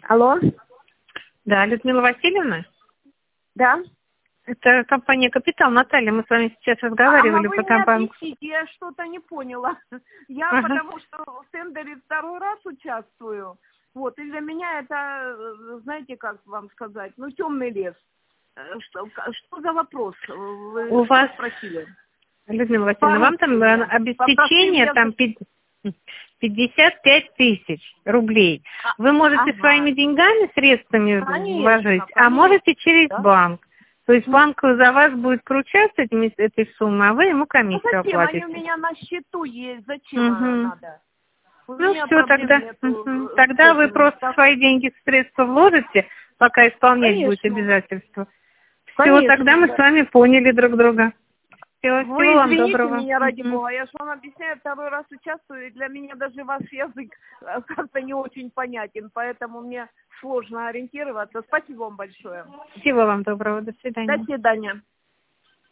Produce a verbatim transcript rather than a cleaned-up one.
Алло? Да, Людмила Васильевна? Да? Это компания «Капитал». Наталья, мы с вами сейчас разговаривали А вы по мне компании. объясните, я что-то не поняла. Я Ага. потому что в тендере второй раз участвую. Вот, и для меня это, знаете, как вам сказать, ну, темный лес. Э, Что, что за вопрос? Вы У что вас, спросили? Людмила Васильевна, вам там По-русски э, мне. обеспечение Попросили. там пи- пятьдесят пять тысяч рублей. Вы можете Ага. своими деньгами, средствами вложить, Конечно, а можете конечно. через Да? банк. То есть Ну, банк за вас будет кручаться этими- этой суммой, а вы ему а комиссию зачем? Они у оплатите. меня на счету есть. Зачем э, Угу. надо? У Ну меня все, проблем тогда, нету мгм. э, с Тогда вы этим. просто Так, свои деньги в средства вложите, пока исполнять будете конечно. обязательства. Все, тогда Конечно, мы да. с вами поняли друг друга. Всего, Вы всего вам извините доброго. меня, ради Мгм. бога, я же вам объясняю, второй раз участвую, и для меня даже ваш язык э, как-то не очень понятен, поэтому мне сложно ориентироваться. Спасибо вам большое. Всего вам доброго. До До свидания. свидания.